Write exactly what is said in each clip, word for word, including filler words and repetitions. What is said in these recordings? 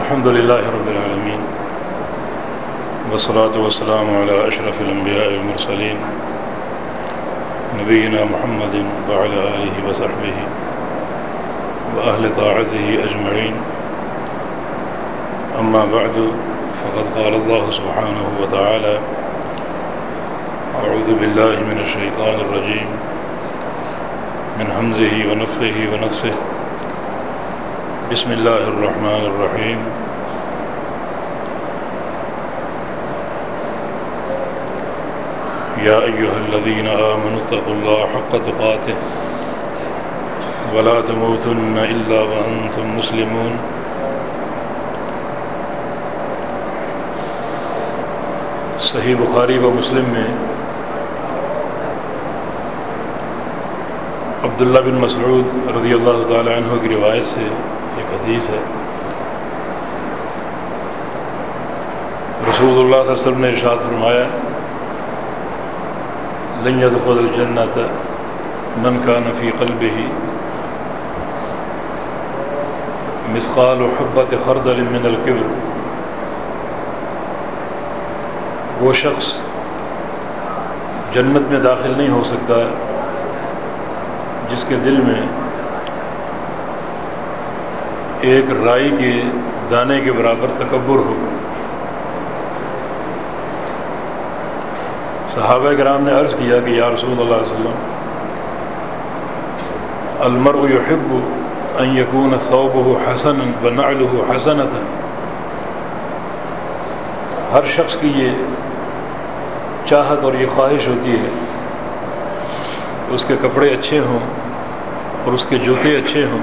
الحمد لله رب العالمين والصلاة والسلام على أشرف الأنبياء والمرسلين نبينا محمد وعلى آله وصحبه وأهل طاعته أجمعين. أما بعد فقد قال الله سبحانه وتعالى: أعوذ بالله من الشيطان الرجيم من همزه ونفخه ونفثه. بسم الله الرحمن الرحيم. يا أيها الذين آمنوا اتقوا الله حق تقاته ولا تموتن إلا وأنتم مسلمون. صحیح بخاری و مسلم میں عبداللہ بن مسعود رضی اللہ تعالی عنہ کی روایت سے ایک حدیث ہے. رسول اللہ صلی اللہ علیہ وسلم نے ارشاد فرمایا: لن يدخل الجنة من كان في قلبه مثقال حبة خردل من الكبر. وہ شخص جنت میں داخل نہیں ہو سکتا جس کے دل میں ایک رائی کے دانے کے برابر تکبر ہو. صحابہ کرام نے عرض کیا کہ یا رسول اللہ علیہ وسلم، المرء يحب ان يكون ثوبه حسنا ونعله حسنة. ہر شخص کی یہ چاہت اور یہ خواہش ہوتی ہے کہ اس کے کپڑے اچھے ہوں اور اس کے جوتے اچھے ہوں.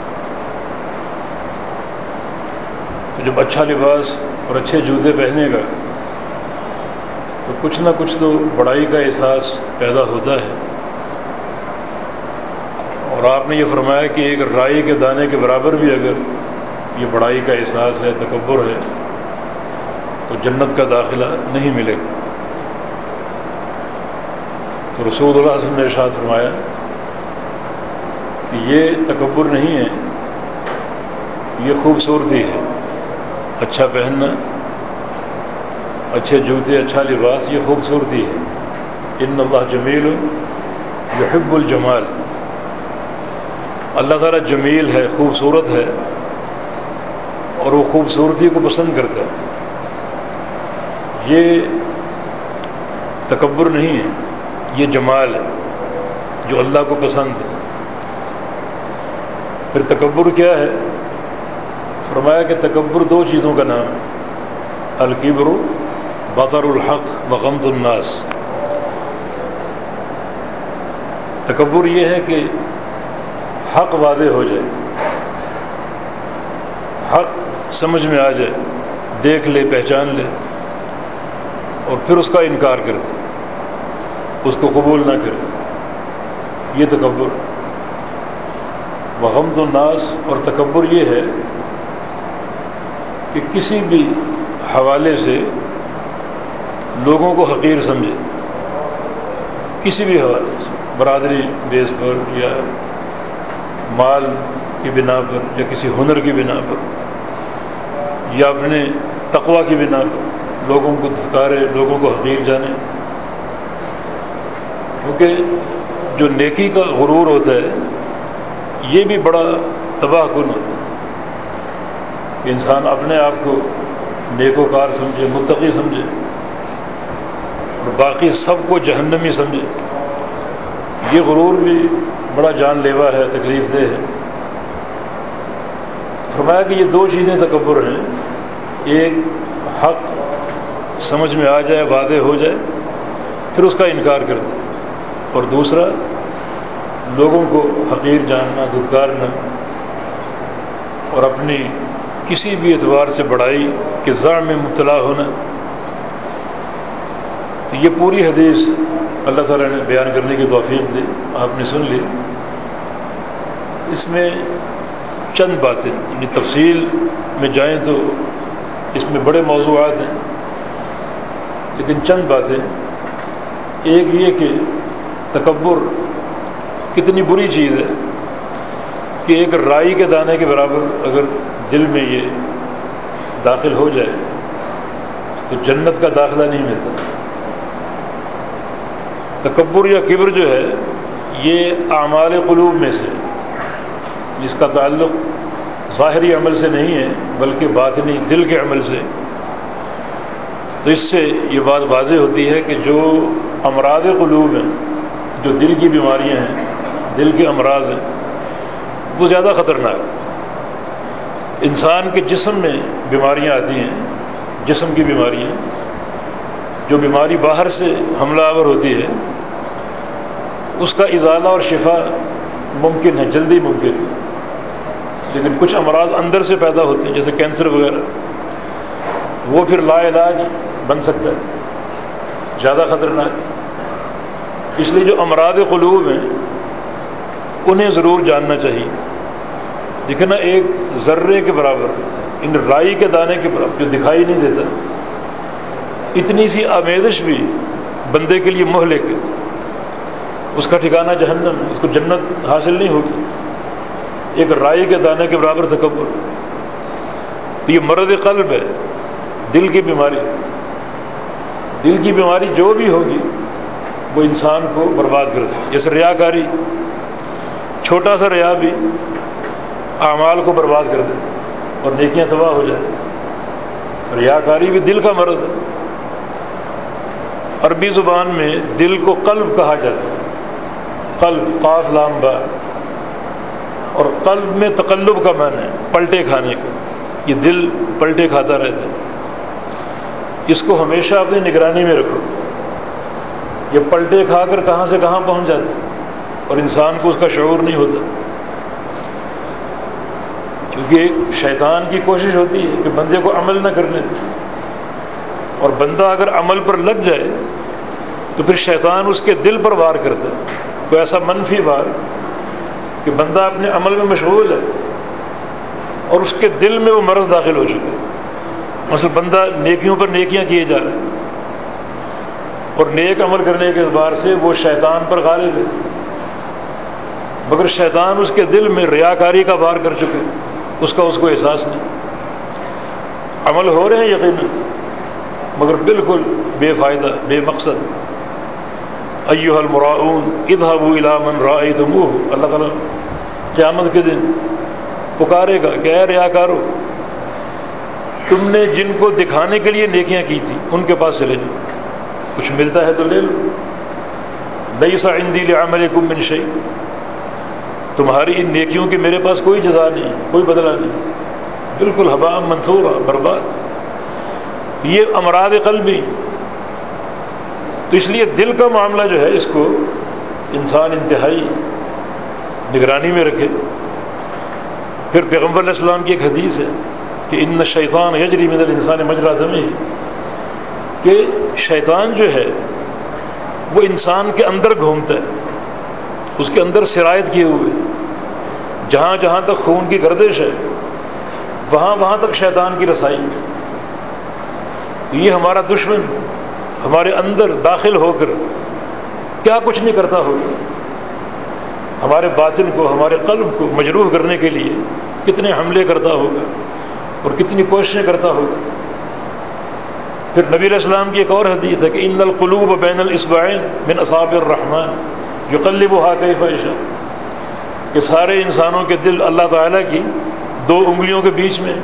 تو جب اچھا لباس اور اچھے جوتے پہنے گا تو کچھ نہ کچھ تو بڑائی کا احساس پیدا ہوتا ہے. اور آپ نے یہ فرمایا کہ ایک رائی کے دانے کے برابر بھی اگر یہ بڑائی کا احساس ہے، تکبر ہے، تو جنت کا داخلہ نہیں ملے گا. تو رسول اللہ صلی اللہ علیہ وسلم نے ارشاد فرمایا کہ یہ تکبر نہیں ہے، یہ خوبصورتی ہے. اچھا پہننا، اچھے جوتے، اچھا لباس، یہ خوبصورتی ہے. ان اللہ جمیل یحب الجمال. اللہ تعالیٰ جمیل ہے، خوبصورت ہے، اور وہ خوبصورتی کو پسند کرتا ہے. یہ تکبر نہیں ہے، یہ جمال ہے جو اللہ کو پسند ہے. پھر تکبر کیا ہے؟ فرمایا کہ تکبر دو چیزوں کا نام ہے: الکبر بطر الحق وغمط الناس. تکبر یہ ہے کہ حق واضح ہو جائے، حق سمجھ میں آ جائے، دیکھ لے، پہچان لے، اور پھر اس کا انکار کر دے، اس کو قبول نہ کرے. یہ تکبر. وغمط الناس. اور تکبر یہ ہے کہ کسی بھی حوالے سے لوگوں کو حقیر سمجھے، کسی بھی حوالے سے، برادری بیس پر یا مال کی بنا پر یا کسی ہنر کی بنا پر یا اپنے تقوی کی بنا پر لوگوں کو دھتکارے، لوگوں کو حقیر جانے. کیونکہ جو نیکی کا غرور ہوتا ہے یہ بھی بڑا تباہ کن ہوتا ہے کہ انسان اپنے آپ کو نیک و کار سمجھے، متقی سمجھے، اور باقی سب کو جہنمی سمجھے. یہ غرور بھی بڑا جان لیوا ہے، تکلیف دہ ہے. فرمایا کہ یہ دو چیزیں تکبر ہیں: ایک حق سمجھ میں آ جائے، واضح ہو جائے، پھر اس کا انکار کر دے، اور دوسرا لوگوں کو حقیر جاننا، دھتکارنا، اور اپنی کسی بھی اعتبار سے بڑائی کے زعم میں مبتلا ہونا. تو یہ پوری حدیث اللہ تعالیٰ نے بیان کرنے کی توفیق دی، آپ نے سن لی. اس میں چند باتیں، یعنی تفصیل میں جائیں تو اس میں بڑے موضوعات ہیں، لیکن چند باتیں. ایک یہ کہ تکبر کتنی بری چیز ہے کہ ایک رائی کے دانے کے برابر اگر دل میں یہ داخل ہو جائے تو جنت کا داخلہ نہیں ملتا۔ تکبر یا کبر جو ہے یہ اعمال قلوب میں سے، جس کا تعلق ظاہری عمل سے نہیں ہے بلکہ باطنی دل کے عمل سے۔ تو اس سے یہ بات واضح ہوتی ہے کہ جو امراض قلوب ہیں، جو دل کی بیماریاں ہیں، دل کے امراض ہیں، وہ زیادہ خطرناک۔ انسان کے جسم میں بیماریاں آتی ہیں، جسم کی بیماریاں، جو بیماری باہر سے حملہ آور ہوتی ہے اس کا ازالہ اور شفا ممکن ہے، جلدی ممکن ہے، لیکن کچھ امراض اندر سے پیدا ہوتے ہیں جیسے کینسر وغیرہ، تو وہ پھر لا علاج بن سکتا ہے، زیادہ خطرناک۔ اس لیے جو امراض قلوب ہیں انہیں ضرور جاننا چاہیے۔ دیکھیں نا، ایک ذرے کے برابر، ان رائی کے دانے کے برابر جو دکھائی نہیں دیتا، اتنی سی آمیزش بھی بندے کے لیے مہلک ہے، اس کا ٹھکانہ جہنم ہے، اس کو جنت حاصل نہیں ہوگی۔ ایک رائی کے دانے کے برابر تکبر، تو یہ مرض قلب ہے، دل کی بیماری۔ دل کی بیماری جو بھی ہوگی وہ انسان کو برباد کر دے، جیسے ریاکاری، چھوٹا سا ریا بھی اعمال کو برباد کر دیتا اور نیکیاں تباہ ہو جاتی۔ ریاکاری بھی دل کا مرض ہے۔ عربی زبان میں دل کو قلب کہا جاتا ہے، قلب، قاف لام با، اور قلب میں تقلب کا معنی ہے پلٹے کھانے کا۔ یہ دل پلٹے کھاتا رہتا ہے، اس کو ہمیشہ اپنی نگرانی میں رکھو۔ یہ پلٹے کھا کر کہاں سے کہاں پہنچ جاتا ہے اور انسان کو اس کا شعور نہیں ہوتا، کیونکہ شیطان کی کوشش ہوتی ہے کہ بندے کو عمل نہ کرنے دے، اور بندہ اگر عمل پر لگ جائے تو پھر شیطان اس کے دل پر وار کرتا ہے، کوئی ایسا منفی وار کہ بندہ اپنے عمل میں مشغول ہے اور اس کے دل میں وہ مرض داخل ہو چکا ہے۔ مثلا بندہ نیکیوں پر نیکیاں کیے جا رہے ہیں اور نیک عمل کرنے کے اعتبار سے وہ شیطان پر غالب ہے، مگر شیطان اس کے دل میں ریاکاری کا وار کر چکے، اس کا اس کو احساس نہیں۔ عمل ہو رہے ہیں یقیناً، مگر بالکل بے فائدہ، بے مقصد۔ ایھا المراؤون اذهبوا الی من رأیتموہ، اللہ تعالیٰ قیامت کے دن پکارے گا کہ اے ریاکارو، تم نے جن کو دکھانے کے لیے نیکیاں کی تھی ان کے پاس چلے جاؤ، کچھ ملتا ہے تو لے لو۔ لیس عندی لعملکم من شیء، تمہاری ان نیکیوں کی میرے پاس کوئی جزا نہیں، کوئی بدلہ نہیں، بالکل ہباء منثورا، برباد۔ یہ امراض قلبی۔ تو اس لیے دل کا معاملہ جو ہے اس کو انسان انتہائی نگرانی میں رکھے۔ پھر پیغمبر علیہ السلام کی ایک حدیث ہے کہ ان الشیطان یجری من الانسان مجری دمہ، کہ شیطان جو ہے وہ انسان کے اندر گھومتا ہے، اس کے اندر سرایت کیے ہوئے، جہاں جہاں تک خون کی گردش ہے وہاں وہاں تک شیطان کی رسائی ہے۔ تو یہ ہمارا دشمن ہمارے اندر داخل ہو کر کیا کچھ نہیں کرتا ہوگا، ہمارے باطن کو، ہمارے قلب کو مجروح کرنے کے لیے کتنے حملے کرتا ہوگا اور کتنی کوششیں کرتا ہوگا۔ پھر نبی علیہ السلام کی ایک اور حدیث ہے کہ ان القلوب بین الاصبعین من اصابع الرحمن یقلبها کیف یشاء، کہ سارے انسانوں کے دل اللہ تعالیٰ کی دو انگلیوں کے بیچ میں،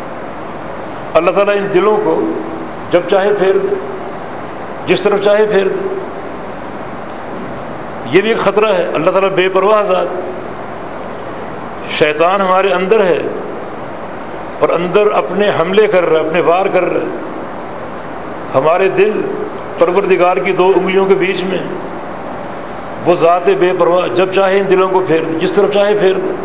اللہ تعالیٰ ان دلوں کو جب چاہے پھیر دے، جس طرف چاہے پھیر دے۔ یہ بھی ایک خطرہ ہے، اللہ تعالیٰ بے پرواہ ذات، شیطان ہمارے اندر ہے اور اندر اپنے حملے کر رہا ہے، اپنے وار کر رہا ہے۔ ہمارے دل پروردگار کی دو انگلیوں کے بیچ میں، وہ ذات بے پرواہ جب چاہے ان دلوں کو پھیر دے، جس طرف چاہے پھیر دے۔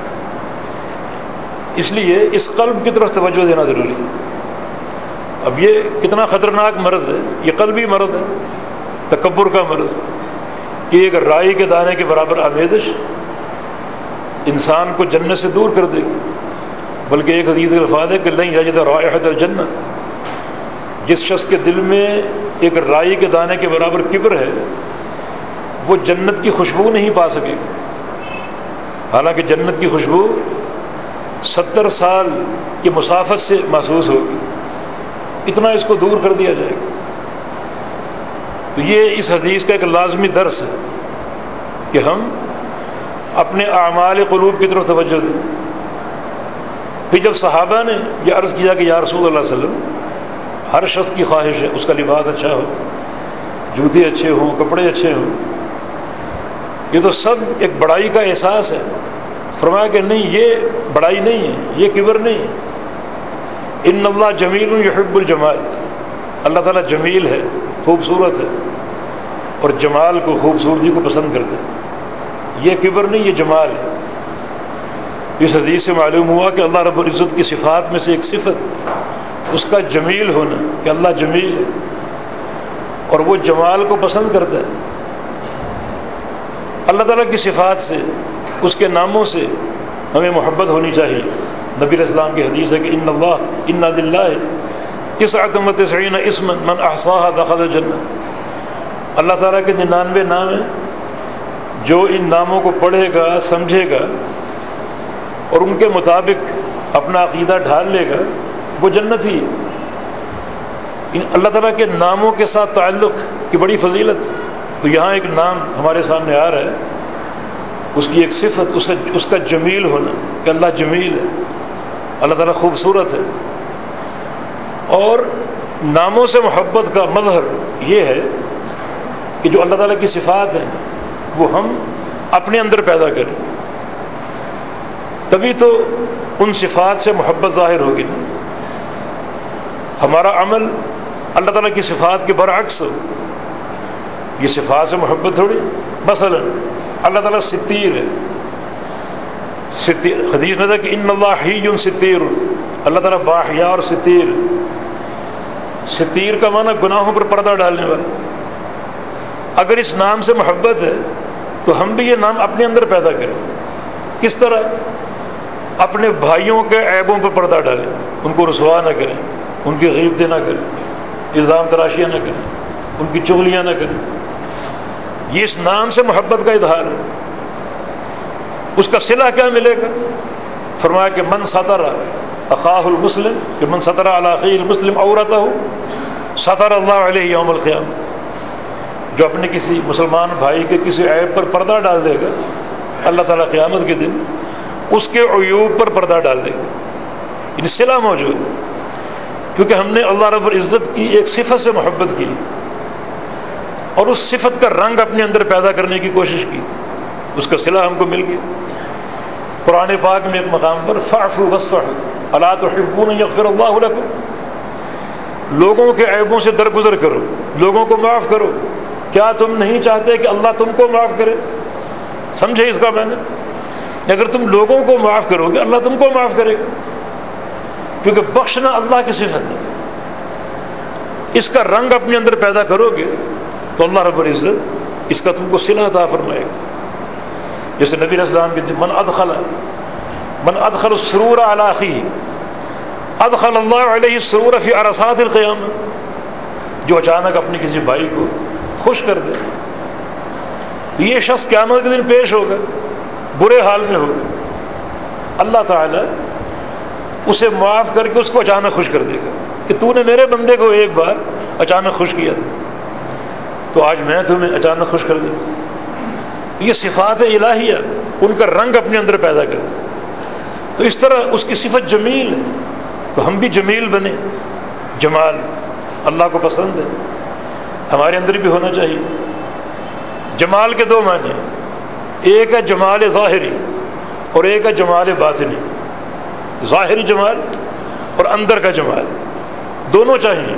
اس لیے اس قلب کی طرف توجہ دینا ضروری ہے۔ اب یہ کتنا خطرناک مرض ہے، یہ قلبی مرض ہے، تکبر کا مرض، کہ ایک رائی کے دانے کے برابر آمیزش انسان کو جنت سے دور کر دے گی۔ بلکہ ایک حدیث کے الفاظ ہے کہ لن یجد رائحۃ الجنت، جس شخص کے دل میں ایک رائی کے دانے کے برابر کبر ہے وہ جنت کی خوشبو نہیں پا سکے گا، حالانکہ جنت کی خوشبو ستر سال کی مسافت سے محسوس ہوگی، اتنا اس کو دور کر دیا جائے گا۔ تو یہ اس حدیث کا ایک لازمی درس ہے کہ ہم اپنے اعمال قلوب کی طرف توجہ دیں۔ پھر جب صحابہ نے یہ عرض کیا کہ یا رسول اللہ صلی اللہ علیہ وسلم، ہر شخص کی خواہش ہے اس کا لباس اچھا ہو، جوتے اچھے ہوں، کپڑے اچھے ہوں، یہ تو سب ایک بڑائی کا احساس ہے۔ فرمایا کہ نہیں، یہ بڑائی نہیں ہے، یہ کبر نہیں ہے۔ ان اللہ جمیل یحب الجمال، اللہ تعالیٰ جمیل ہے، خوبصورت ہے، اور جمال کو، خوبصورتی کو پسند کرتے ہیں۔ یہ کبر نہیں، یہ جمال ہے۔ اس حدیث سے معلوم ہوا کہ اللہ رب العزت کی صفات میں سے ایک صفت اس کا جمیل ہونا، کہ اللہ جمیل ہے اور وہ جمال کو پسند کرتا ہے۔ اللہ تعالیٰ کی صفات سے، اس کے ناموں سے ہمیں محبت ہونی چاہیے۔ نبی علیہ السلام کی حدیث ہے کہ ان اللہ ان للہ تسعۃ وتسعین اسما من احصاها دخل الجنہ، اللہ تعالیٰ کے ننانوے نام ہیں، جو ان ناموں کو پڑھے گا، سمجھے گا اور ان کے مطابق اپنا عقیدہ ڈھال لے گا، وہ جنتی ہے۔ ان اللہ تعالیٰ کے ناموں کے ساتھ تعلق کی بڑی فضیلت۔ تو یہاں ایک نام ہمارے سامنے آ رہا ہے، اس کی ایک صفت، اس کا اس کا جمیل ہونا، کہ اللہ جمیل ہے، اللہ تعالیٰ خوبصورت ہے۔ اور ناموں سے محبت کا مظہر یہ ہے کہ جو اللہ تعالیٰ کی صفات ہیں وہ ہم اپنے اندر پیدا کریں، تبھی تو ان صفات سے محبت ظاہر ہوگی۔ ہمارا عمل اللہ تعالیٰ کی صفات کے برعکس ہو، یہ صفات سے محبت تھوڑی۔ مثلا اللہ تعالیٰ ستیر ہے، ستیر حدیث میں تھا کہ ان اللہ حی ستیر، اللہ تعالیٰ باحیا اور ستیر۔ ستیر کا معنی گناہوں پر پردہ ڈالنے والا۔ اگر اس نام سے محبت ہے تو ہم بھی یہ نام اپنے اندر پیدا کریں۔ کس طرح؟ اپنے بھائیوں کے عیبوں پر پردہ ڈالیں، ان کو رسوا نہ کریں، ان کی غیبتیں نہ کریں، الزام تراشیاں نہ کریں، ان کی چغلیاں نہ کریں۔ یہ اس نام سے محبت کا اظہار ہے۔ اس کا صلہ کیا ملے گا؟ فرمایا کہ من ستر اخاہ المسلم، کہ من ستر علی اخیہ المسلم عورتہ ستر اللہ علیہ یوم القیامہ، جو اپنے کسی مسلمان بھائی کے کسی عیب پر پردہ ڈال دے گا، اللہ تعالیٰ قیامت کے دن اس کے عیوب پر پردہ ڈال دے گا۔ یعنی صلہ موجود ہے، کیونکہ ہم نے اللہ رب العزت کی ایک صفت سے محبت کی اور اس صفت کا رنگ اپنے اندر پیدا کرنے کی کوشش کی، اس کا صلہ ہم کو مل گیا۔ قرآن پاک میں ایک مقام پر فاعفوا واصفحوا الا تحبون ان یغفر اللہ لکم، لوگوں کے عیبوں سے درگزر کرو، لوگوں کو معاف کرو، کیا تم نہیں چاہتے کہ اللہ تم کو معاف کرے؟ سمجھے اس کا معنی؟ اگر تم لوگوں کو معاف کرو گے اللہ تم کو معاف کرے گا، کیونکہ بخشنا اللہ کی صفت ہے۔ اس کا رنگ اپنے اندر پیدا کرو گے تو اللہ رب العزت اس کا تم کو صلہ عطا فرمائے گا۔ جیسے نبی علیہ السلام کے من ادخل من ادخل السرور علی اخیہ ادخل اللہ علیہ السرور فی عرصات القیامہ، جو اچانک اپنے کسی بھائی کو خوش کر دے تو یہ شخص قیامت کے دن پیش ہوگا، برے حال میں ہوگا، اللہ تعالیٰ اسے معاف کر کے اس کو اچانک خوش کر دے گا کہ تو نے میرے بندے کو ایک بار اچانک خوش کیا تھا، تو آج میں تمہیں اچانک خوش کر دیتا ہوں۔ یہ صفات الہیہ، ان کا رنگ اپنے اندر پیدا کر دیں۔ تو اس طرح اس کی صفت جمیل ہے، تو ہم بھی جمیل بنے۔ جمال اللہ کو پسند ہے، ہمارے اندر بھی ہونا چاہیے۔ جمال کے دو معنی، ایک ہے جمال ظاہری اور ایک ہے جمال باطنی۔ ظاہری جمال اور اندر کا جمال، دونوں چاہیے۔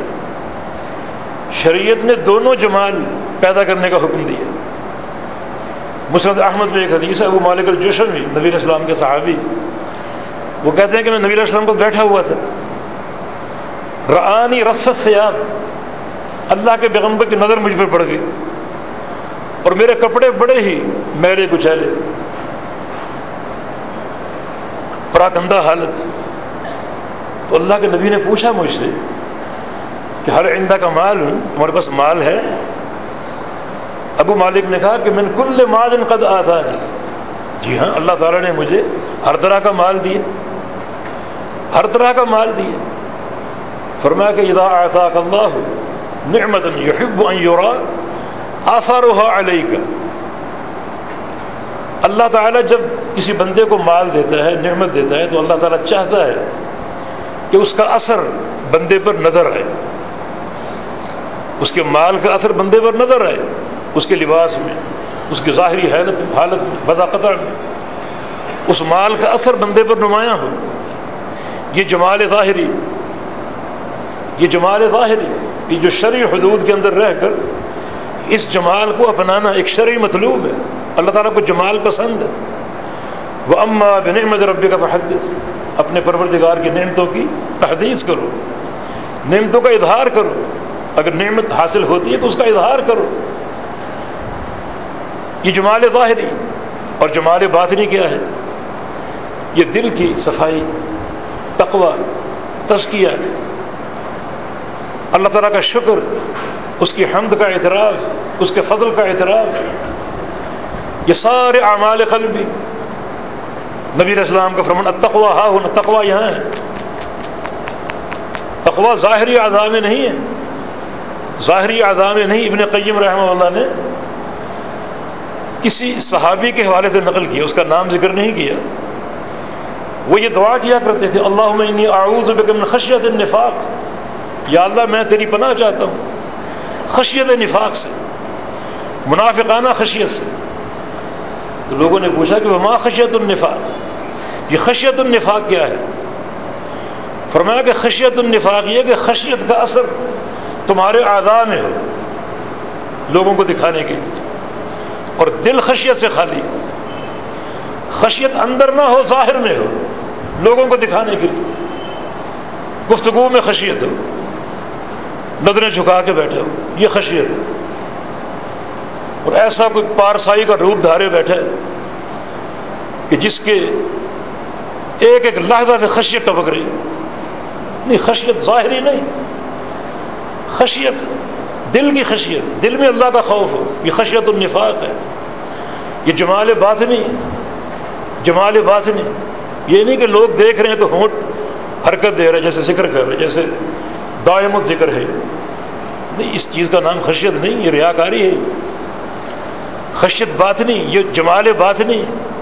شریعت نے دونوں جمال پیدا کرنے کا حکم دیا۔ مسند احمد میں ایک حدیث ہے، ابو مالک الجشمی نبی علیہ السلام کے صحابی، وہ کہتے ہیں کہ میں نبی علیہ السلام کو بیٹھا ہوا تھا، رآنی رص الثیاب، اللہ کے پیغمبر کی نظر مجھ پر پڑ گئی اور میرے کپڑے بڑے ہی میلے کچیلے، پراکندہ حالت۔ تو اللہ کے نبی نے پوچھا مجھ سے کہ ہل عندک مال، تمہارے پاس مال ہے؟ ابو مالک نے کہا کہ من کل مال قد آتانی، جی ہاں اللہ تعالیٰ نے مجھے ہر طرح کا مال دیا۔ ہر طرح کا مال دیا. فرمایا کہ اذا اعطاک اللہ نعمتا یحب ان یرا آثارها علیک. اللہ تعالیٰ جب کسی بندے کو مال دیتا ہے، نعمت دیتا ہے، تو اللہ تعالیٰ چاہتا ہے کہ اس کا اثر بندے پر نظر آئے، اس کے مال کا اثر بندے پر نظر آئے، اس کے لباس میں، اس کی ظاہری حالت حالت میں، بذا قطع میں اس مال کا اثر بندے پر نمایاں ہو. یہ جمال ظاہری، یہ جمال ظاہری، یہ جو شرعی حدود کے اندر رہ کر اس جمال کو اپنانا ایک شرعی مطلوب ہے. اللہ تعالیٰ کو جمال پسند ہے. وَأَمَّا بِنِعْمَةِ رَبِّكَ فَحَدِّثْ. اپنے پروردگار کی نعمتوں کی تحدیث کرو، نعمتوں کا اظہار کرو. اگر نعمت حاصل ہوتی ہے تو اس کا اظہار کرو. یہ جمال ظاہری. اور جمال باطنی کیا ہے؟ یہ دل کی صفائی، تقوی، تزکیہ، اللہ تعالیٰ کا شکر، اس کی حمد کا اعتراف، اس کے فضل کا اعتراف. یہ سارے اعمال قلبی. نبی علیہ السلام کا فرمان التقویٰ ہا ہن، تقویٰ یہاں ہے. تقویٰ ظاہری اعضاء میں نہیں ہے، ظاہری اعضاء میں نہیں. ابن قیم رحمہ اللہ نے کسی صحابی کے حوالے سے نقل کیا، اس کا نام ذکر نہیں کیا. وہ یہ دعا کیا کرتے تھے اللہم انی اعوذ بک من خشیۃ النفاق. یا اللہ میں تیری پناہ چاہتا ہوں خشیت نفاق سے، منافقانہ خشیت سے. تو لوگوں نے پوچھا کہ وما خشیت النفاق، یہ خشیت النفاق کیا ہے؟ فرمایا کہ خشیت النفاق یہ کہ خشیت کا اثر تمہارے اعضاء میں ہو لوگوں کو دکھانے کے لیے، اور دل خشیت سے خالی. خشیت اندر نہ ہو، ظاہر میں ہو لوگوں کو دکھانے کے لیے. گفتگو میں خشیت ہو، نظریں جھکا کے بیٹھے ہو، یہ خشیت ہے. اور ایسا کوئی پارسائی کا روپ دھارے بیٹھے کہ جس کے ایک ایک لحظہ سے خشیت ٹپک رہی. نہیں، خشیت ظاہری نہیں، خشیت دل کی خشیت، دل میں اللہ کا خوف ہو، یہ خشیت النفاق ہے. یہ جمال باطنی، جمال باطنی یہ نہیں کہ لوگ دیکھ رہے ہیں تو ہونٹ حرکت دے رہے جیسے ذکر کر رہے، جیسے دائم الذکر ہے. نہیں، اس چیز کا نام خشیت نہیں، یہ ریاکاری ہے. خشیت باطنی، یہ جمال باطنی.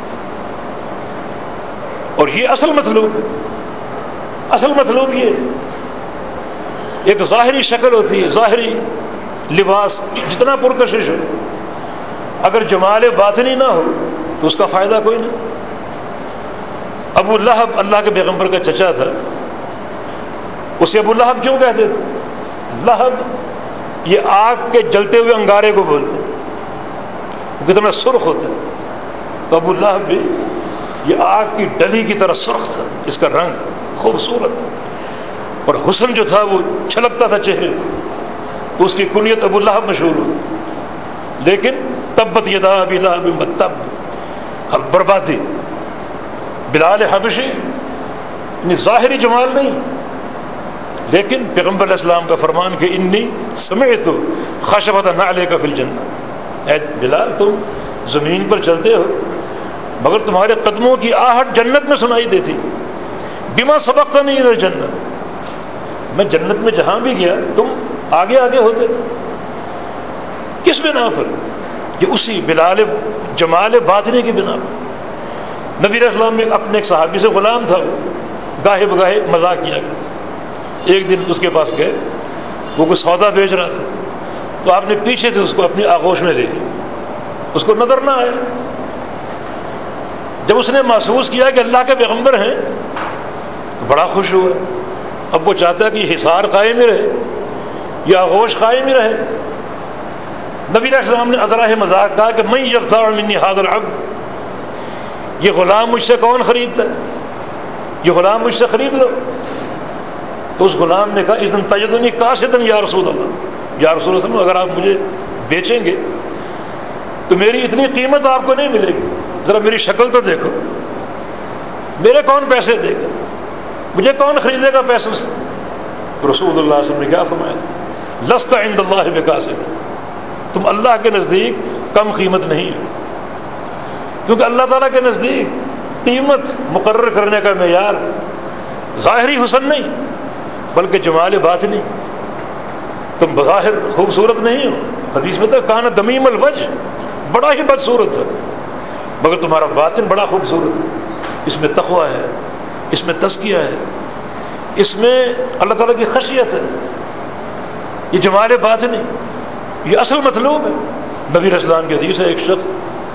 اور یہ اصل مطلوب ہے. اصل مطلوب یہ ایک ظاہری شکل ہوتی ہے، ظاہری لباس جتنا پرکشش ہو، اگر جمال باطنی نہ ہو تو اس کا فائدہ کوئی نہیں. ابو لہب اللہ کے پیغمبر کا چچا تھا، اسے ابو لہب کیوں کہتے تھے؟ لہب یہ آگ کے جلتے ہوئے انگارے کو بولتے، وہ کتنا سرخ ہوتا ہے. تو ابو لہب بھی یہ آگ کی ڈلی کی طرح سرخ تھا، اس کا رنگ خوبصورت، اور حسن جو تھا وہ چھلکتا تھا چہرے پہ، تو اس کی کنیت ابو لہب مشہور ہوئی. لیکن تبت یدا ابی لہب وتب، بربادی. بلال حبشی یعنی ظاہری جمال نہیں، لیکن پیغمبر علیہ السلام کا فرمان کہ انی سمعت خشبۃ نعلیک فی الجنہ. اے بلال، تم زمین پر چلتے ہو مگر تمہارے قدموں کی آہٹ جنت میں سنائی دیتی. بما سبقتنی الی الجنہ، میں جنت میں جہاں بھی گیا تم آگے آگے ہوتے تھے. کس بنا پر؟ یہ اسی بلال جمال باطنی کی بنا پر. نبی علیہ السلام میں اپنے ایک صحابی سے غلام تھا، وہ گاہے بگاہے مذاق کیا کرتا. ایک دن اس کے پاس گئے، وہ کوئی سودا بیچ رہا تھا، تو آپ نے پیچھے سے اس کو اپنی آغوش میں لے لیا، اس کو نظر نہ آیا. جب اس نے محسوس کیا کہ اللہ کے پیغمبر ہیں تو بڑا خوش ہوا. اب وہ چاہتا ہے کہ یہ حصار قائم ہی رہے، یہ آغوش قائم ہی رہے. نبی علیہ السلام نے ازراہ مذاق کہا کہ من یبتاع منی ھذا العبد، یہ غلام مجھ سے کون خریدتا ہے؟ یہ غلام مجھ سے خرید لو. تو اس غلام نے کہا اذن تجدنی قاصدا یا رسول اللہ، یا رسول اللہ، اگر آپ مجھے بیچیں گے تو میری اتنی قیمت آپ کو نہیں ملے گی. ذرا میری شکل تو دیکھو، میرے کون پیسے دے گا، مجھے کون خریدے گا پیسوں سے؟ رسول اللہ صلی اللہ علیہ وسلم نے کیا فرمایا تھا؟ لست عند اللہ بقاصد، تم اللہ کے نزدیک کم قیمت نہیں ہو. کیونکہ اللہ تعالیٰ کے نزدیک قیمت مقرر کرنے کا معیار ظاہری حسن نہیں بلکہ جمال باطنی. تم بظاہر خوبصورت نہیں ہو. حدیث میں تو کان دمیم الوجہ، بڑا ہی بدصورت ہے، مگر تمہارا باطن بڑا خوبصورت ہے. اس میں تقویٰ ہے، اس میں تزکیہ ہے، اس میں اللہ تعالیٰ کی خشیت ہے. یہ جمال باطنی، یہ اصل مطلوب ہے. نبی رسولان کی حدیث ہے، ایک شخص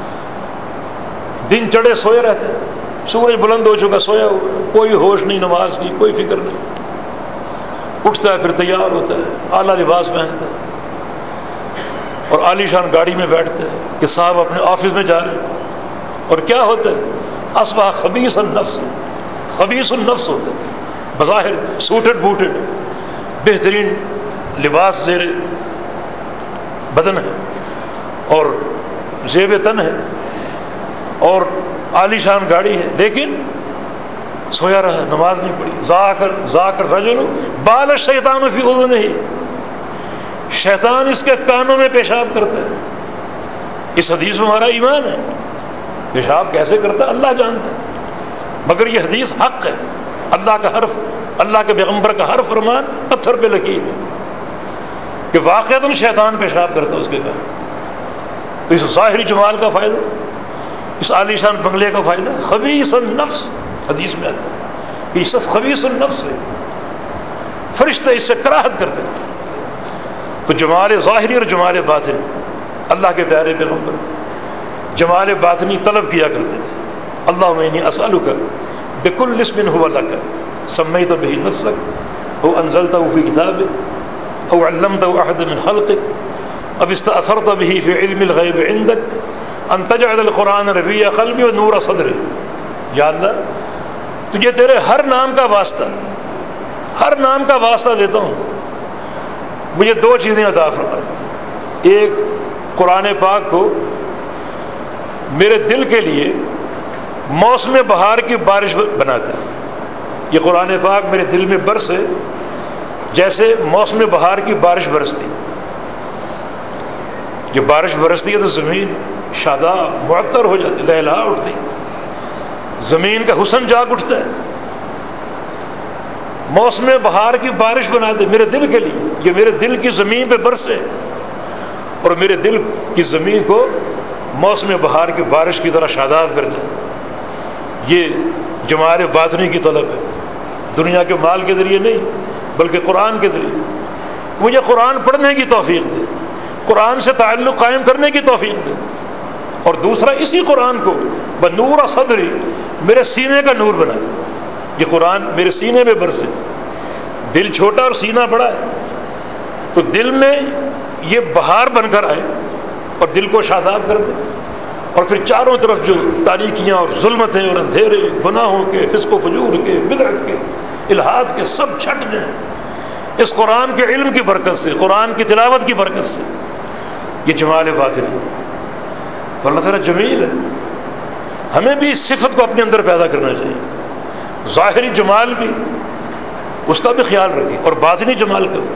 دن چڑھے سوئے رہتے، سورج بلند ہو چکا سویا ہوا، کوئی ہوش نہیں نماز کی، کوئی فکر نہیں. اٹھتا ہے پھر تیار ہوتا ہے، اعلیٰ لباس پہنتا ہے اور عالی شان گاڑی میں بیٹھتے ہیں کہ صاحب اپنے آفس میں جا رہے ہیں. اور کیا ہوتا ہے؟ اصبح خبیث النفس، خبیث النفس ہوتا ہے. بظاہر سوٹڈ بوٹڈ، بہترین لباس زیر بدن ہے اور زیب تن ہے اور عالی شان گاڑی ہے، لیکن سویا رہا، نماز نہیں پڑھی. ذاکر ذاکر رجل بال الشیطان فی اذنہ، شیطان اس کے کانوں میں پیشاب کرتا ہے. اس حدیث میں ہمارا ایمان ہے. پیشاب کیسے کرتا ہے اللہ جانتا ہے، مگر یہ حدیث حق ہے. اللہ کا حرف، اللہ کے پیغمبر کا ہر فرمان پتھر پہ لکیر ہے کہ واقعتاً شیطان پیشاب کرتا ہے اس کے کان. تو اس ظاہری جمال کا فائدہ، اس عالی شان بنگلے کا فائدہ خبیث النفس. حدیث میں آتا ہے کہ اس خبیث النفس ہے، فرشتے اس سے کراہت کرتے ہیں. تو جمال ظاہری اور جمال باطنی، اللہ کے پیارے پیغمبر جمال باطنی طلب کیا کرتے تھے. اللہم انی اسألک بکل اسم هو لک سمیت بہ نفسک او انزلتہ فی کتابک او علمتہ احد من خلقک اب استأثرت بہ فی علم الغیب عندک ان تجعل القرآن ربیع قلبی و نور صدری. یا اللہ تجھے تیرے ہر نام کا واسطہ، ہر نام کا واسطہ دیتا ہوں، مجھے دو چیزیں عطا فرما. ایک، قرآن پاک کو میرے دل کے لیے موسم بہار کی بارش بنا دے. یہ قرآن پاک میرے دل میں برسے جیسے موسم بہار کی بارش برستی. یہ بارش برستی ہے تو زمین شاداب معطر ہو جاتی، لہلا اٹھتی، زمین کا حسن جاگ اٹھتا ہے. موسم بہار کی بارش بنا دے میرے دل کے لیے، یہ میرے دل کی زمین پہ برسے اور میرے دل کی زمین کو موسم بہار کی بارش کی طرح شاداب کر دے. یہ جمال باطنی کی طلب ہے، دنیا کے مال کے ذریعے نہیں بلکہ قرآن کے ذریعے. مجھے قرآن پڑھنے کی توفیق دے، قرآن سے تعلق قائم کرنے کی توفیق دے. اور دوسرا، اسی قرآن کو بنور صدری، میرے سینے کا نور بنا دے. یہ قرآن میرے سینے میں برسے. دل چھوٹا اور سینہ بڑا ہے، تو دل میں یہ بہار بن کر آئے اور دل کو شاداب کر دے. اور پھر چاروں طرف جو تاریکیاں اور ظلمتیں اور اندھیرے، گناہوں کے، فسق و فجور کے، بدعت کے، الحاد کے، سب چھٹ جائیں اس قرآن کے علم کی برکت سے، قرآن کی تلاوت کی برکت سے. یہ جمال باطنی. تو اللہ تعالیٰ جمیل ہے، ہمیں بھی اس صفت کو اپنے اندر پیدا کرنا چاہیے. ظاہری جمال بھی، اس کا بھی خیال رکھیں، اور باطنی جمال کا بھی.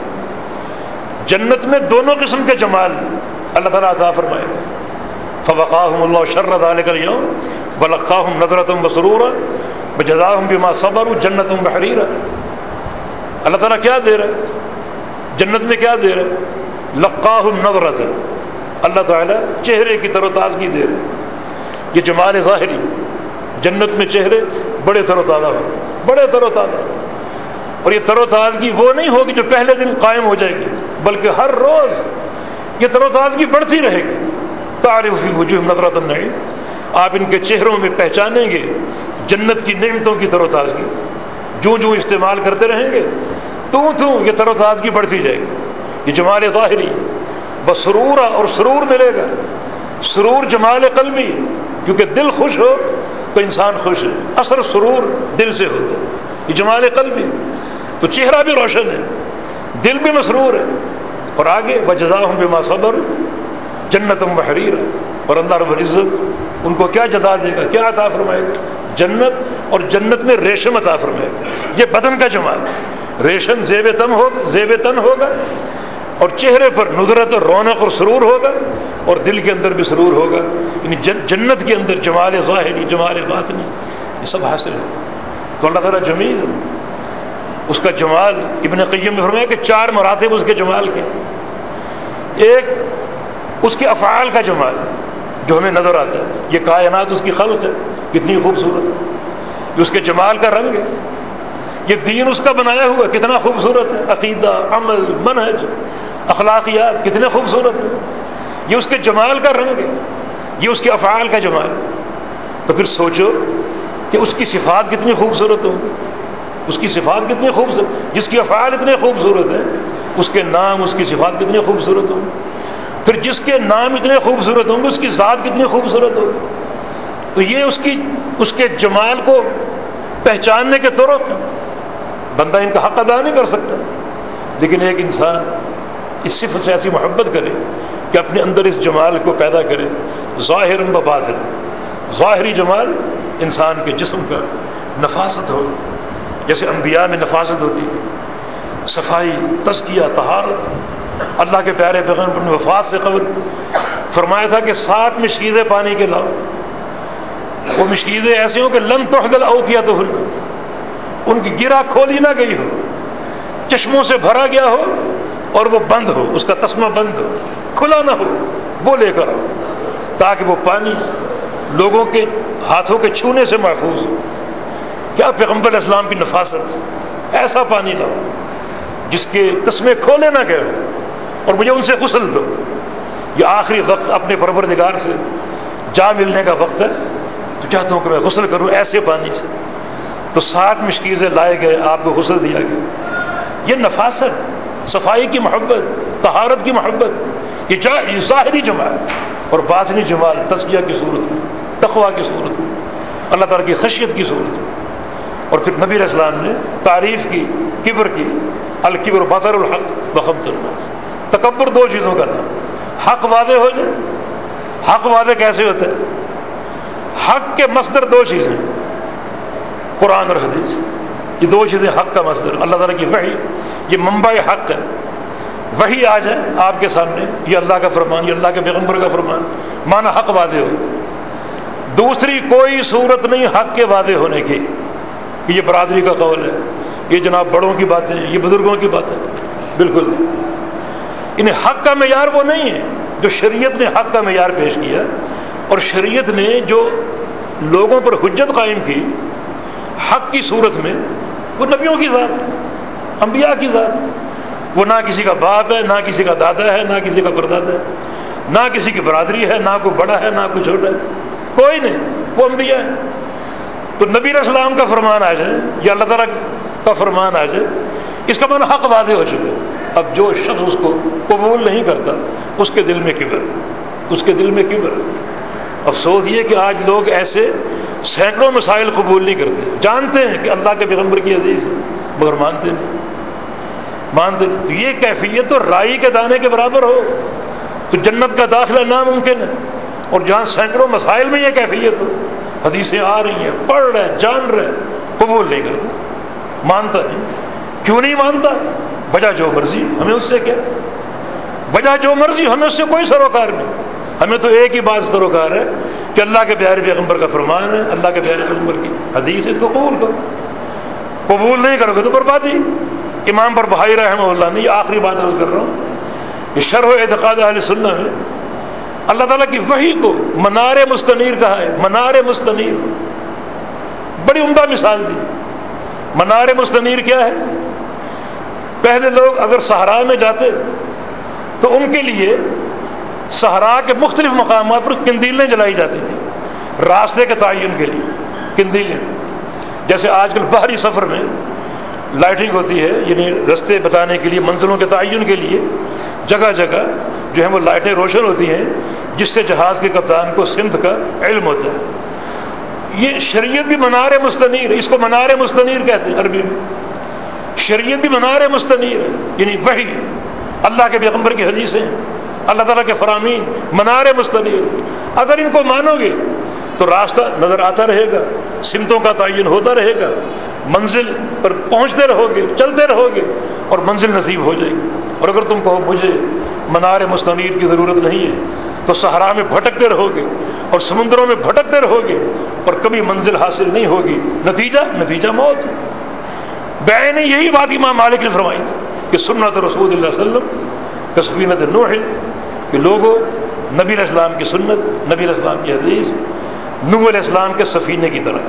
جنت میں دونوں قسم کے جمال اللہ تعالیٰ عطا فرمائے گا. فوقاہم اللہ شر ذلک اليوم ولقاہم نظرۃ وسرورا وجزاہم بما صبروا جنۃ وحریرا. اللہ تعالیٰ کیا دے رہا ہے جنت میں؟ کیا دے رہا ہے؟ لقاہم نظرۃ، اللہ تعالیٰ چہرے کی تر و تازگی دے رہے. یہ جمال ظاہری، جنت میں چہرے بڑے تر و تازہ ہوں، بڑے تر و تازہ. اور یہ تر و تازگی وہ نہیں ہوگی جو پہلے دن قائم ہو جائے گی، بلکہ ہر روز یہ تر و تازگی بڑھتی رہے گی. تعرف فی وجوہہم نظرۃ النعیم، آپ ان کے چہروں میں پہچانیں گے جنت کی نعمتوں کی تر و تازگی. جو جو استعمال کرتے رہیں گے تو تو یہ تر و تازگی بڑھتی جائے گی. یہ جمال ظاہری. بسرورا، اور سرور ملے گا. سرور جمال قلبی، کیونکہ دل خوش ہو تو انسان خوش ہے. اثر سرور دل سے ہوتا ہے. یہ جمال قلبی. تو چہرہ بھی روشن ہے، دل بھی مسرور ہے. اور آگے وجزاہم بما صبروا جنۃ وحریرا، اور اللہ رب العزت ان کو کیا جزا دے گا، کیا عطا فرمائے گا؟ جنت. اور جنت میں ریشم عطا فرمائے گا. یہ بدن کا جمال، ریشم زیب تن ہوگا، زیب تن ہوگا، اور چہرے پر نظرت اور رونق اور سرور ہوگا، اور دل کے اندر بھی سرور ہوگا. یعنی جنت کے اندر جمال ظاہری، جمال باطنی، یہ سب حاصل ہے. تو اللہ تعالیٰ جمیل ہے. اس کا جمال ابن قیم نے فرمایا کہ چار مراتب اس کے جمال کے. ایک اس کے افعال کا جمال جو ہمیں نظر آتا ہے، یہ کائنات اس کی خلق ہے، کتنی خوبصورت ہے، یہ اس کے جمال کا رنگ ہے. یہ دین اس کا بنایا ہوا کتنا خوبصورت ہے، عقیدہ، عمل، منہج، اخلاقیات کتنے خوبصورت ہیں. یہ اس کے جمال کا رنگ ہے، یہ اس کے افعال کا جمال. تو پھر سوچو کہ اس کی صفات کتنی خوبصورت ہوں، اس کی صفات کتنی خوبصورت، جس کی افعال اتنے خوبصورت ہیں اس کے نام، اس کی صفات کتنی خوبصورت ہوں. پھر جس کے نام اتنے خوبصورت ہوں گے اس کی ذات کتنی خوبصورت ہوگی. تو یہ اس کی اس کے جمال کو پہچاننے کے طرق ہیں. بندہ ان کا حق ادا نہیں کر سکتا، لیکن ایک انسان اس صفت سے ایسی محبت کرے کہ اپنے اندر اس جمال کو پیدا کرے، ظاہر و باطن. ظاہری جمال انسان کے جسم کا نفاست ہو، جیسے انبیاء میں نفاست ہوتی تھی، صفائی، تزکیہ، طہارت. اللہ کے پیارے پیغمبر نے وفات سے قبل فرمایا تھا کہ سات مشکیزیں پانی کے لاؤ. وہ مشکیزیں ایسی ہوں کہ لن تحدل اوقیتہن، ان کی گرہ کھولی نہ گئی ہو، چشموں سے بھرا گیا ہو اور وہ بند ہو، اس کا تسمہ بند ہو، کھلا نہ ہو، وہ لے کر آؤ تاکہ وہ پانی لوگوں کے ہاتھوں کے چھونے سے محفوظ ہو. کیا پیغمبر علیہ السلام کی نفاست، ایسا پانی لاؤ جس کے تسمے کھولے نہ گئے ہو اور مجھے ان سے غسل دو. یہ آخری وقت اپنے پروردگار سے جا ملنے کا وقت ہے، تو چاہتا ہوں کہ میں غسل کروں ایسے پانی سے. تو سات مشکیزیں لائے گئے، آپ کو غسل دیا گیا. یہ نفاست، صفائی کی محبت، طہارت کی محبت، یہ جا یہ ظاہری جمال. اور باطنی جمال تزکیہ کی صورت میں، تقویٰ کی صورت میں، اللہ تعالیٰ کی خشیت کی صورت میں. اور پھر نبی علیہ السلام نے تعریف کی کبر کی، الکبر بطر الحق وغمط الناس. تکبر دو چیزوں کا نام. حق واضح ہو جائے. حق واضح کیسے ہوتا ہے؟ حق کے مصدر دو چیزیں، قرآن اور حدیث. یہ دو چیزیں حق کا مصدر. اللہ تعالیٰ کی وحی یہ منبع حق ہے. وحی آ جائے آپ کے سامنے، یہ اللہ کا فرمان، یہ اللہ کے پیغمبر کا فرمان، مانا حق واضح ہو. دوسری کوئی صورت نہیں حق کے واضح ہونے کی کہ یہ برادری کا قول ہے، یہ جناب بڑوں کی باتیں ہیں، یہ بزرگوں کی باتیں، بالکل نہیں. انہیں حق کا معیار وہ نہیں ہے جو شریعت نے حق کا معیار پیش کیا. اور شریعت نے جو لوگوں پر حجت قائم کی حق کی صورت میں، وہ نبیوں کی ذات، انبیاء کی ذات. وہ نہ کسی کا باپ ہے، نہ کسی کا دادا ہے، نہ کسی کا پردادا ہے، نہ کسی کی برادری ہے، نہ کوئی بڑا ہے، نہ کوئی چھوٹا ہے، کوئی نہیں، وہ انبیاء ہے. تو نبی علیہ السلام کا فرمان آ جائے یا اللہ تعالیٰ کا فرمان آ جائے، اس کا معنی حق واضح ہو چکا. اب جو شخص اس کو قبول نہیں کرتا اس کے دل میں کبر، اس کے دل میں کبر. افسوس یہ کہ آج لوگ ایسے سینکڑوں مسائل قبول نہیں کرتے، جانتے ہیں کہ اللہ کے پیغمبر کی حدیث ہے مگر مانتے نہیں، مانتے نہیں. تو یہ کیفیت تو رائی کے دانے کے برابر ہو تو جنت کا داخلہ ناممکن ہے. اور جہاں سینکڑوں مسائل میں یہ کیفیت ہو، حدیثیں آ رہی ہیں، پڑھ رہے ہیں، جان رہے ہیں، قبول نہیں کرتا، مانتا نہیں. کیوں نہیں مانتا؟ وجہ جو مرضی، ہمیں اس سے کیا، وجہ جو مرضی، ہمیں اس سے کوئی سروکار نہیں. ہمیں تو ایک ہی بات سروکار ہے کہ اللہ کے پیارے پیغمبر کا فرمان ہے، اللہ کے پیارے پیغمبر کی حدیث ہے، اس کو قبول کرو. قبول نہیں کرو گے تو بربادی. امام بربہائی رحمہ اللہ نے یہ آخری بات عرض کر رہا ہوں، یہ شرح اعتقاد اہل سنہ میں اللہ تعالیٰ کی وحی کو منار مستنیر کہا ہے. منار مستنیر، بڑی عمدہ مثال دی. منار مستنیر کیا ہے؟ پہلے لوگ اگر صحرا میں جاتے تو ان کے لیے صحرا کے مختلف مقامات پر قندیلیں جلائی جاتی تھیں راستے کے تعین کے لیے. قندیلیں جیسے آج کل باہری سفر میں لائٹنگ ہوتی ہے، یعنی رستے بتانے کے لیے، منزلوں کے تعین کے لیے جگہ جگہ جو ہے وہ لائٹیں روشن ہوتی ہیں جس سے جہاز کے کپتان کو سمت کا علم ہوتا ہے. یہ شریعت بھی منار مستنیر، اس کو منار مستنیر کہتے ہیں عربی میں. شریعت بھی منار مستنیر ہے، یعنی وحی، اللہ کے پیغمبر کی حدیثیں، اللہ تعالیٰ کے فرامین، منار مستنیر. اگر ان کو مانو گے تو راستہ نظر آتا رہے گا، سمتوں کا تعین ہوتا رہے گا، منزل پر پہنچتے رہو گے، چلتے رہو گے اور منزل نصیب ہو جائے گی. اور اگر تم کہو مجھے منار مستنیر کی ضرورت نہیں ہے تو صحرا میں بھٹکتے رہو گے اور سمندروں میں بھٹکتے رہو گے اور کبھی منزل حاصل نہیں ہوگی. نتیجہ نتیجہ موت. بعین یہی بات امام مالک نے فرمائی تھی کہ سنت رسول اللہ صلی اللہ علیہ وسلم کہ سفینۃ نوح، کہ لوگوں نبی علیہ السلام کی سنت، نبی علیہ السلام کی حدیث نوح علیہ السلام کے سفینے کی طرح،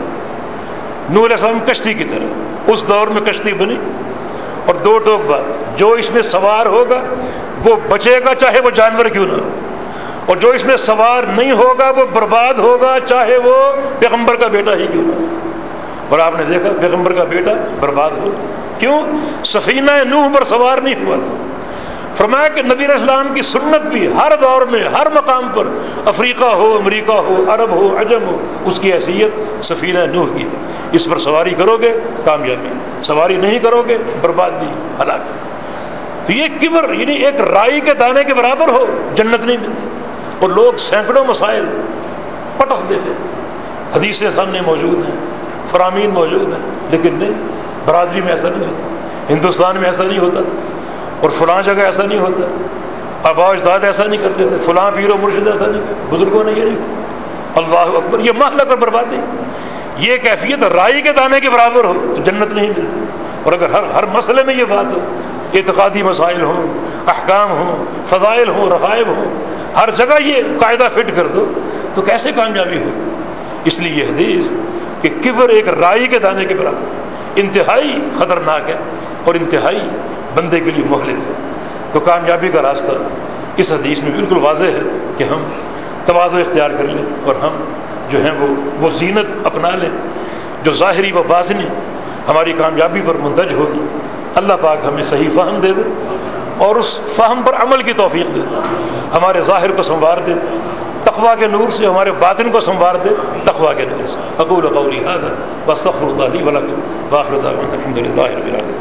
نوح علیہ السلام کشتی کی طرح اس دور میں کشتی بنی، اور دو ٹوک بات، جو اس میں سوار ہوگا وہ بچے گا چاہے وہ جانور کیوں نہ ہو، اور جو اس میں سوار نہیں ہوگا وہ برباد ہوگا چاہے وہ پیغمبر کا بیٹا ہی کیوں نہ ہو۔ اور آپ نے دیکھا پیغمبر کا بیٹا برباد ہو، کیوں؟ سفینہ نوح پر سوار نہیں ہوا تھا۔ فرمایا کہ نبی علیہ السلام کی سنت بھی ہر دور میں ہر مقام پر، افریقہ ہو، امریکہ ہو، عرب ہو، عجم ہو، اس کی حیثیت سفینہ نوح کی، اس پر سواری کرو گے کامیابی، سواری نہیں کرو گے بربادی، ہلاک۔ تو یہ کبر یعنی ایک رائی کے دانے کے برابر ہو جنت نہیں ملتی، اور لوگ سینکڑوں مسائل پٹخ دیتے، حدیثیں سامنے موجود ہیں، فرامین موجود ہیں، لیکن نہیں، برادری میں ایسا نہیں ہوتا، ہندوستان میں ایسا نہیں ہوتا تھا، اور فلاں جگہ ایسا نہیں ہوتا، آباء و اجداد ایسا نہیں کرتے تھے، فلاں پیر و مرشد ایسا نہیں، بزرگوں نے یہ نہیں۔ اللہ اکبر، یہ مہلک اور بربادی، یہ کیفیت رائی کے دانے کے برابر ہو تو جنت نہیں ملتی۔ اور اگر ہر ہر مسئلے میں یہ بات ہو، اعتقادی مسائل ہوں، احکام ہوں، فضائل ہوں، رغائب ہوں، ہر جگہ یہ قاعدہ فٹ کر دو تو کیسے کامیابی ہو؟ اس لیے یہ حدیث کہ کبر ایک رائی کے دانے کے برابر انتہائی خطرناک ہے اور انتہائی بندے کے لیے مہلک ہے۔ تو کامیابی کا راستہ اس حدیث میں بالکل واضح ہے کہ ہم تواضع اختیار کر لیں، اور ہم جو ہیں وہ وہ زینت اپنا لیں جو ظاہری و باطنی ہماری کامیابی پر منتج ہوگی۔ اللہ پاک ہمیں صحیح فہم دے دے اور اس فہم پر عمل کی توفیق دے دے، ہمارے ظاہر کو سنوار دے، تقویٰ کے نور سے ہمارے باطن کو سنوار دے، تقویٰ کے نور سے۔ اقول قولی ھذا واستغفر اللہ لی ولکم وآخر دعوانا الحمد للہ رب العالمین۔